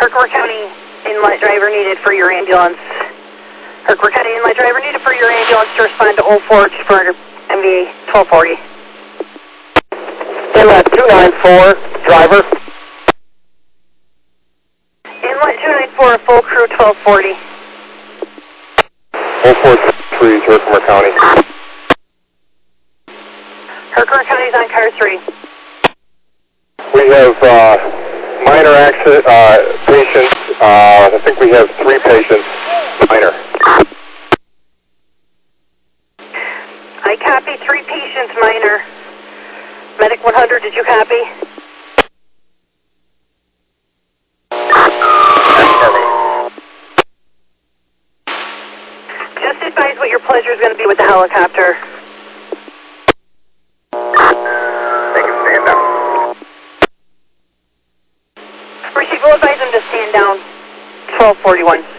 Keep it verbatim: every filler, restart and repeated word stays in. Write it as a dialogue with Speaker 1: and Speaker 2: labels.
Speaker 1: Herkimer County inlet driver needed for your ambulance. Herkimer County inlet driver needed for your ambulance to respond to oh four for M V A twelve forty.
Speaker 2: Inlet two nine four, driver.
Speaker 1: Inlet two nine four, full crew twelve forty.
Speaker 2: oh four three, Herkimer County.
Speaker 1: Herkimer County's on car three.
Speaker 2: We have uh, minor accident uh, patients. Uh, I think we have three patients minor.
Speaker 1: I copy three patients minor. Medic one hundred, did you copy? Just advise what your pleasure is going to be with the helicopter.
Speaker 2: They can stand down.
Speaker 1: Receive, we'll advise them to stand down. twelve forty-one.